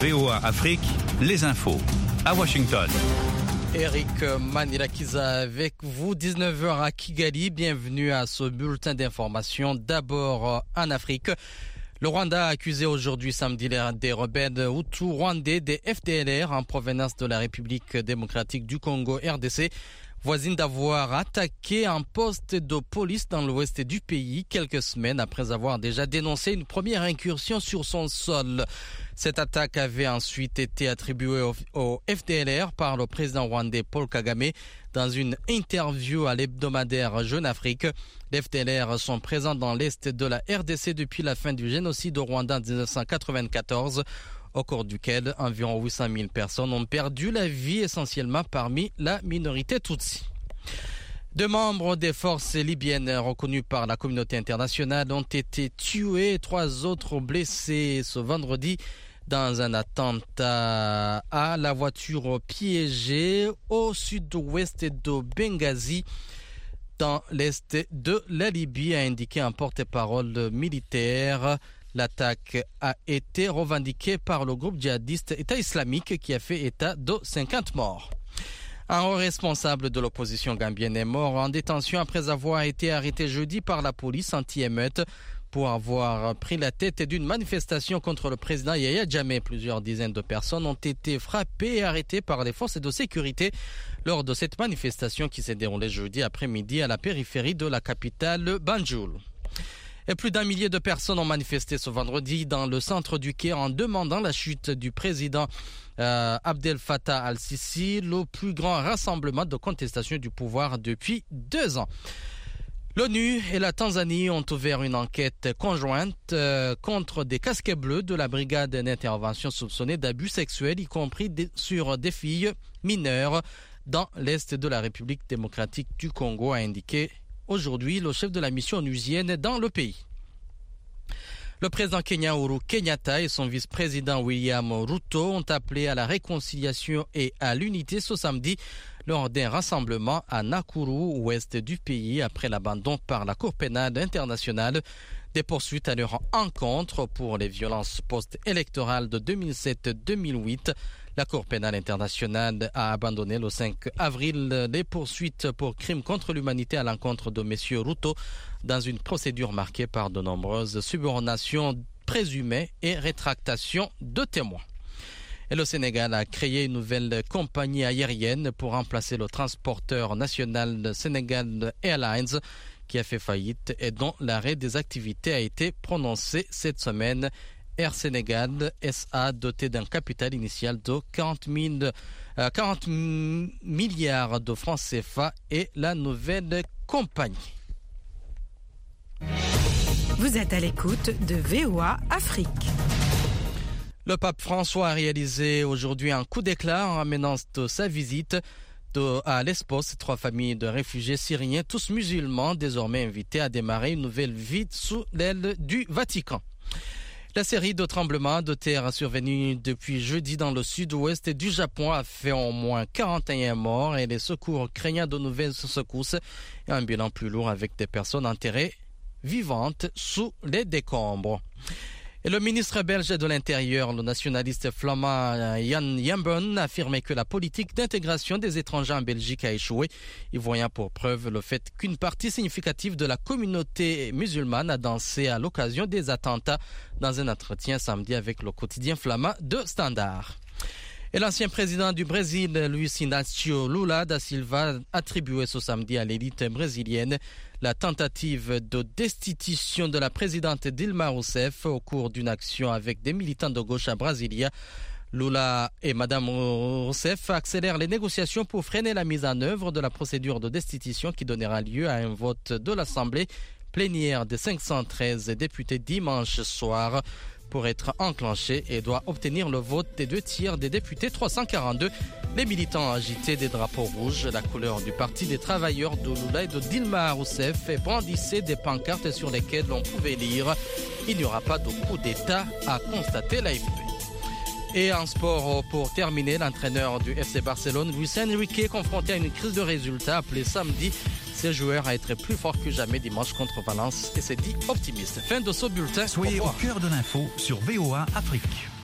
VOA Afrique, les infos. À Washington. Eric Manilakiza avec vous, 19h à Kigali. Bienvenue à ce bulletin d'information. D'abord en Afrique. Le Rwanda a accusé aujourd'hui samedi des rebelles Hutus rwandais des FDLR en provenance de la République démocratique du Congo RDC, voisine d'avoir attaqué un poste de police dans l'ouest du pays quelques semaines après avoir déjà dénoncé une première incursion sur son sol. Cette attaque avait ensuite été attribuée au FDLR par le président rwandais Paul Kagame dans une interview à l'hebdomadaire Jeune Afrique. Les FDLR sont présents dans l'est de la RDC depuis la fin du génocide au Rwanda en 1994. Au cours duquel environ 800 000 personnes ont perdu la vie, essentiellement parmi la minorité Tutsi. Deux membres des forces libyennes reconnus par la communauté internationale ont été tués et 3 autres blessés ce vendredi dans un attentat à la voiture piégée au sud-ouest de Benghazi, dans l'est de la Libye, a indiqué un porte-parole militaire. L'attaque a été revendiquée par le groupe djihadiste État islamique qui a fait état de 50 morts. Un haut responsable de l'opposition gambienne est mort en détention après avoir été arrêté jeudi par la police anti-émeute pour avoir pris la tête d'une manifestation contre le président Yahya Jammeh. Plusieurs dizaines de personnes ont été frappées et arrêtées par les forces de sécurité lors de cette manifestation qui s'est déroulée jeudi après-midi à la périphérie de la capitale Banjul. Et plus d'1 millier de personnes ont manifesté ce vendredi dans le centre du Caire en demandant la chute du président Abdel Fattah al-Sisi, le plus grand rassemblement de contestation du pouvoir depuis 2 ans. L'ONU et la Tanzanie ont ouvert une enquête conjointe contre des casquets bleus de la brigade d'intervention soupçonnée d'abus sexuels, y compris sur des filles mineures dans l'est de la République démocratique du Congo, a indiqué aujourd'hui le chef de la mission onusienne dans le pays. Le président kenyan Uhuru Kenyatta et son vice-président William Ruto ont appelé à la réconciliation et à l'unité ce samedi lors d'un rassemblement à Nakuru, ouest du pays, après l'abandon par la Cour pénale internationale des poursuites à leur encontre pour les violences post-électorales de 2007-2008. La Cour pénale internationale a abandonné le 5 avril les poursuites pour crimes contre l'humanité à l'encontre de M. Ruto dans une procédure marquée par de nombreuses subornations présumées et rétractations de témoins. Et le Sénégal a créé une nouvelle compagnie aérienne pour remplacer le transporteur national Sénégal Airlines qui a fait faillite et dont l'arrêt des activités a été prononcé cette semaine. Air Sénégal SA, doté d'un capital initial de 40 milliards de francs CFA, est la nouvelle compagnie. Vous êtes à l'écoute de VOA Afrique. Le pape François a réalisé aujourd'hui un coup d'éclat en ramenant de sa visite à Lesbos 3 familles de réfugiés syriens, tous musulmans, désormais invités à démarrer une nouvelle vie sous l'aile du Vatican. La série de tremblements de terre survenus depuis jeudi dans le sud-ouest du Japon a fait au moins 41 morts et les secours craignant de nouvelles secousses et un bilan plus lourd avec des personnes enterrées vivantes sous les décombres. Et le ministre belge de l'Intérieur, le nationaliste flamand Jan Jambon, a affirmé que la politique d'intégration des étrangers en Belgique a échoué, y voyant pour preuve le fait qu'une partie significative de la communauté musulmane a dansé à l'occasion des attentats dans un entretien samedi avec le quotidien flamand de Standard. Et l'ancien président du Brésil, Luiz Inácio Lula da Silva, attribué ce samedi à l'élite brésilienne la tentative de destitution de la présidente Dilma Rousseff au cours d'une action avec des militants de gauche à Brasilia. Lula et Mme Rousseff accélèrent les négociations pour freiner la mise en œuvre de la procédure de destitution qui donnera lieu à un vote de l'Assemblée plénière des 513 députés dimanche soir pour être enclenché et doit obtenir le vote des 2/3 des députés 342. Les militants agitaient des drapeaux rouges, la couleur du Parti des travailleurs de Lula et de Dilma Rousseff, et brandissaient des pancartes sur lesquelles on pouvait lire « Il n'y aura pas de coup d'État », a constaté l'AFP. Et en sport, pour terminer, l'entraîneur du FC Barcelone, Luis Enrique, confronté à une crise de résultats, appelé samedi ses joueurs à être plus forts que jamais dimanche contre Valence et s'est dit optimiste. Fin de ce bulletin. Soyez au cœur de l'info sur VOA Afrique.